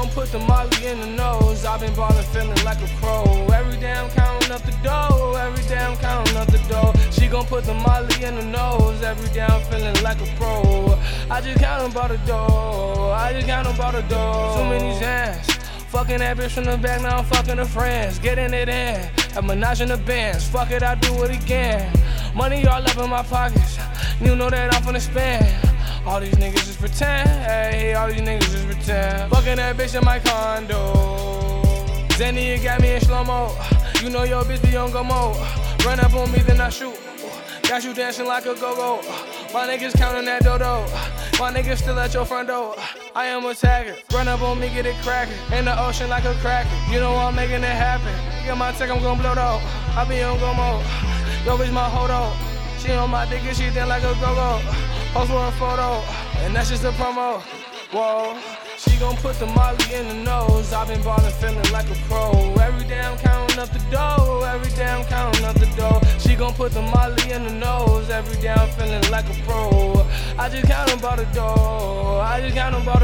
gon' put the molly in the nose. I've been ballin', feeling like a pro. Every day I'm counting up the dough. Every day I'm counting up the dough. She gon' put the molly in the nose. Every day I'm feeling like a pro. I just count about the dough. I just count about the dough. Too many hands. Fucking that bitch from the back, now I'm fucking her friends. Getting it in, a menage in the bands. Fuck it, I do it again. Money all up in my pockets. You know that I'm finna spend. All these niggas just pretend. Hey, all these niggas just pretend. Fucking that bitch in my condo. Zenny, you got me in slow-mo. You know your bitch be on go-mo. Run up on me, then I shoot. Got you dancing like a go-go. My niggas counting that dodo. My niggas still at your front door. I am a tagger. Run up on me, get it crackin'. In the ocean like a cracker. You know I'm making it happen. Get my tech, I'm gon' blow though. I be on go-mo. Yo, bitch, my hold-up. She on my dick and she dance like a go-go. Post for a photo, and that's just a promo. Whoa. She gon' put the molly in the nose. I've been ballin', feeling like a pro. Every day I'm counting up the dough. Every day I'm counting up the dough. She gon' put the molly in the nose. Every day I'm feeling like a pro. I just count about the dough. I just count about the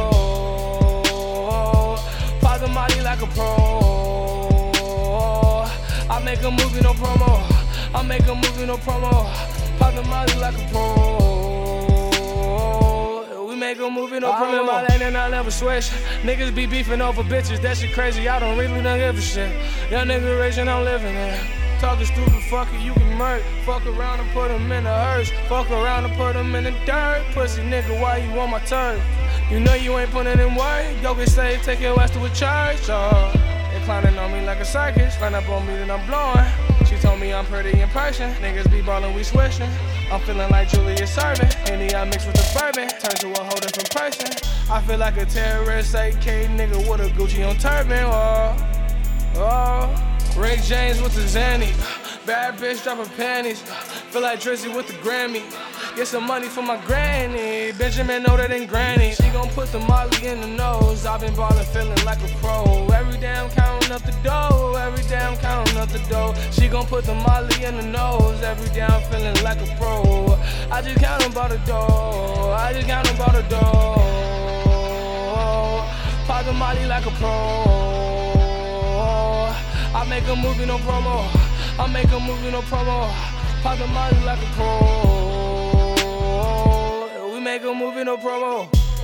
dough. Pop the molly like a pro. I make a movie, no promo. I make a movie, no promo. Pop the molly like a pro. Make a movie, no problem. My lane and I never switch. Niggas be beefing over bitches, that shit crazy. I don't really don't give a shit. Young nigga rich and I'm living it. Talking stupid, fuck it, you can murk. Fuck around and put him in the hearse. Fuck around and put him in the dirt. Pussy nigga, why you on my turf? You know you ain't putting in work. Yo get saved, take your ass to a church. They clowning on me like a circus. Run up on me, then I'm blowing. She told me I'm pretty in person. Niggas be ballin', we switching. I'm feeling like Julius Serving. Any I mix with the bourbon, turn to a whole different person. I feel like a terrorist, AK nigga with a Gucci on turban. Oh, Rick James with the Zanny. Bad bitch dropping panties. Feel like Drizzy with the Grammy. Get some money for my granny. Benjamin know that ain't granny. She gon' put the molly in the nose. I've been ballin', feeling like a pro. Every day I'm counting up the dough. Every day I'm counting up the dough. She gon' put the molly in the nose. Every day I'm feeling like a pro. I just count about the dough. I just count about the dough. Pop the molly like a pro. I make a movie, no promo. I make a movie, no promo. Pop the molly like a pro. We make a movie, no promo.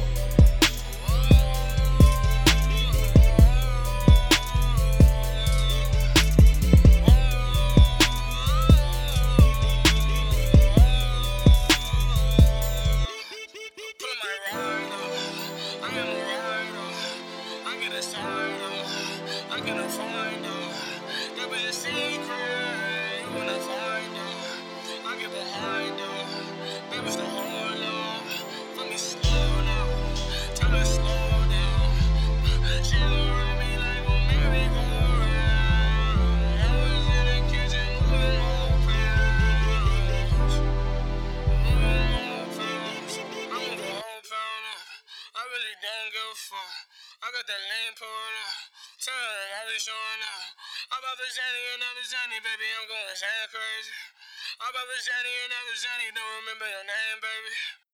I cannot find her. That be a secret. When I find her, I get behind her. Baby's the whole love. Let me slow down. Tell her slow down. She around me like a merry-go-round. I was in the kitchen moving more pounds. Moving more pounds. I'm the whole pound up. I really don't give a fuck. I got that lane poured up. Tell her I be showing up. I'm about to Zanny and I'm a Zanny, baby, I'm going sad crazy. I'm about to Zanny and I'm a Zanny, don't remember your name, baby.